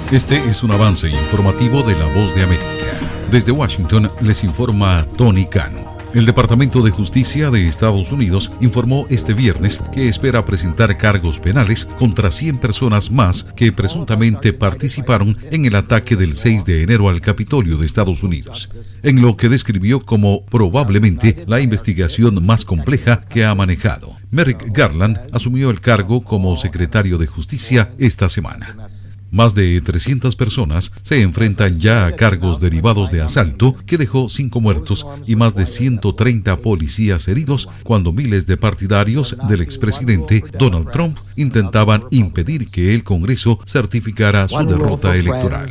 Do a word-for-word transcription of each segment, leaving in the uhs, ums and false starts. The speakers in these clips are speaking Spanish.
Este es un avance informativo de La Voz de América. Desde Washington les informa Tony Cano. El Departamento de Justicia de Estados Unidos informó este viernes que espera presentar cargos penales contra cien personas más que presuntamente participaron en el ataque del seis de enero al Capitolio de Estados Unidos, en lo que describió como probablemente la investigación más compleja que ha manejado. Merrick Garland asumió el cargo como secretario de Justicia esta semana. Más de trescientas personas se enfrentan ya a cargos derivados de asalto que dejó cinco muertos y más de ciento treinta policías heridos cuando miles de partidarios del expresidente Donald Trump intentaban impedir que el Congreso certificara su derrota electoral.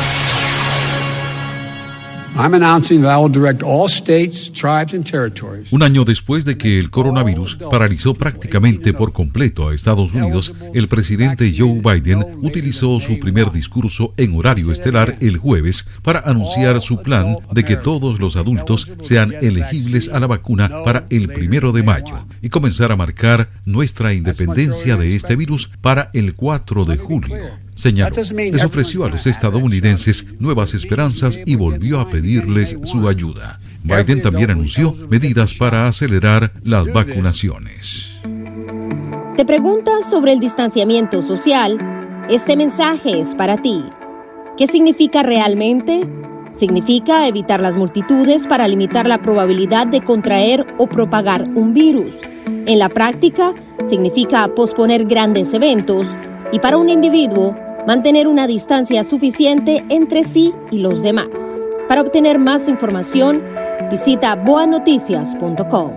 I'm announcing that I will direct all states, tribes and territories. Un año después de que el coronavirus paralizó prácticamente por completo a Estados Unidos, el presidente Joe Biden utilizó su primer discurso en horario estelar el jueves para anunciar su plan de que todos los adultos sean elegibles a la vacuna para el primero de mayo y comenzar a marcar nuestra independencia de este virus para el cuatro de julio. Señaló, les ofreció a los estadounidenses nuevas esperanzas y volvió a pedirles su ayuda. Biden también anunció medidas para acelerar las vacunaciones. ¿Te preguntas sobre el distanciamiento social? Este mensaje es para ti. ¿Qué significa realmente? Significa evitar las multitudes para limitar la probabilidad de contraer o propagar un virus. En la práctica, significa posponer grandes eventos y para un individuo, mantener una distancia suficiente entre sí y los demás. Para obtener más información, visita boa noticias punto com.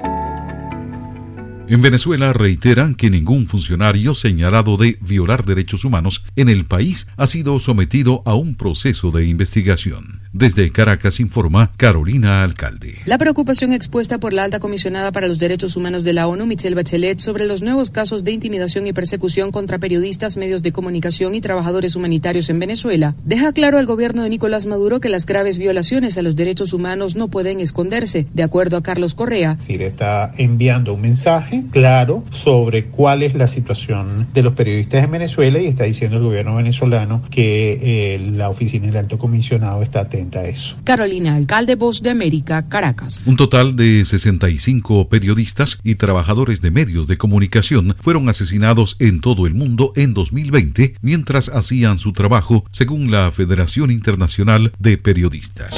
En Venezuela reiteran que ningún funcionario señalado de violar derechos humanos en el país ha sido sometido a un proceso de investigación. Desde Caracas informa Carolina Alcalde. La preocupación expuesta por la alta comisionada para los derechos humanos de la ONU, Michelle Bachelet, sobre los nuevos casos de intimidación y persecución contra periodistas, medios de comunicación y trabajadores humanitarios en Venezuela, deja claro al gobierno de Nicolás Maduro que las graves violaciones a los derechos humanos no pueden esconderse. De acuerdo a Carlos Correa, es decir, está enviando un mensaje claro sobre cuál es la situación de los periodistas en Venezuela y está diciendo el gobierno venezolano que eh, la oficina del alto comisionado está atenta a eso. Carolina Alcalde, Voz de América, Caracas. Un total de sesenta y cinco periodistas y trabajadores de medios de comunicación fueron asesinados en todo el mundo en dos mil veinte mientras hacían su trabajo, según la Federación Internacional de Periodistas.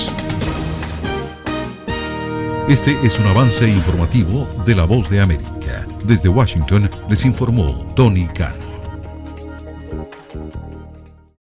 Este es un avance informativo de La Voz de América. Desde Washington les informó Tony Cano.